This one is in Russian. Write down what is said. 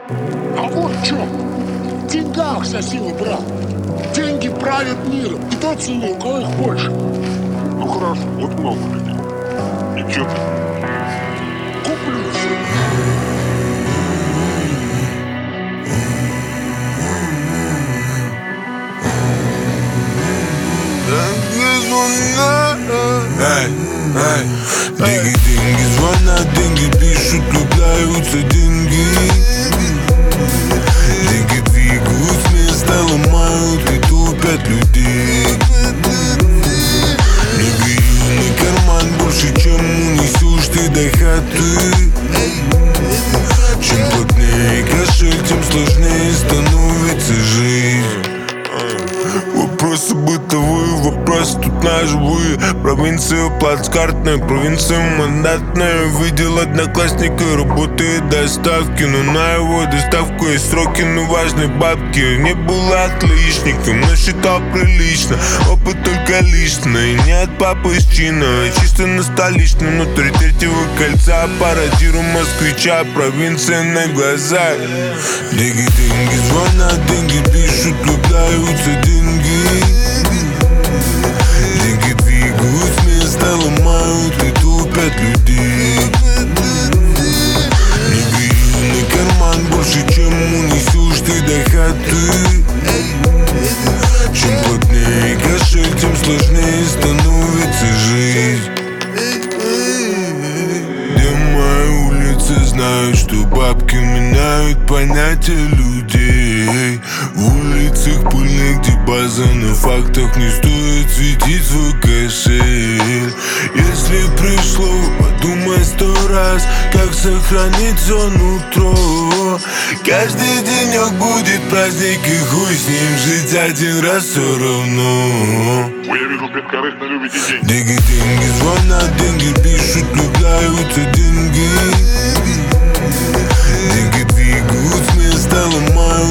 А вот в чем. В деньгах вся сила, брат. Деньги правят миром. И то цени, у кого их больше. Ну хорошо, вот много людей. И чё ты? Куплю все. Деньги, деньги звонят, деньги пишут, влюбляются деньги. Деньги двигают с места, ломают и тупят людей. Мобильный карман больше, чем унесешь ты до хаты. Чем плотнее кошель, тем сложнее становится жизнь. Вопросы бытовые, вопросы тут наживые. Провинция плацкартная, провинция мандатная. Видел одноклассника, работает доставки, но на его доставку есть сроки, но важные бабки. Не было отличником, но считал прилично. Опыт только личный, не от папы из чина, а чисто на столичном. Внутри третьего кольца пародирую москвича, провинция на глаза. Деньги, деньги звонят, деньги пишут, влюбляются деньги. Деньги двигают с места, ломают и тупят людей. Мобильный карман больше, чем унесешь ты до хаты. Чем плотнее кошель, тем сложнее становится жизнь. Где мои улицы знают, что бабки меняют понятия людей. В улицах пыльных, где база на фактах, не стоит светить свой кошель. Если пришло, подумай 100 раз, как сохранить все нутро. Каждый денек будет праздник, и хуй с ним, жить один раз все равно. Ой, я вижу, бескорыстно любите деньги. Деньги, деньги звонят, деньги пишут, влюбляются деньги. Деньги двигают с места, ломают